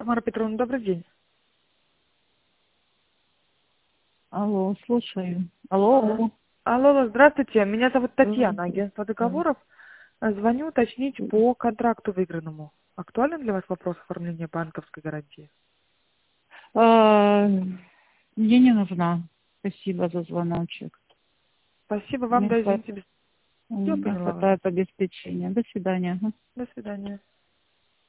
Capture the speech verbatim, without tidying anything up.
Тамара Петровна, добрый день. Алло, слушаю. Алло. Алло, алло, здравствуйте. Меня зовут М, Татьяна, агентство договоров. Э, Звоню уточнить по контракту выигранному. Актуален для вас вопрос оформления банковской гарантии? а, Мне не нужна. Спасибо за звоночек. Спасибо У вам, меня да, хва- извините, без... у Я меня поняла вас. хватает обеспечения. До свидания. Ага. До свидания.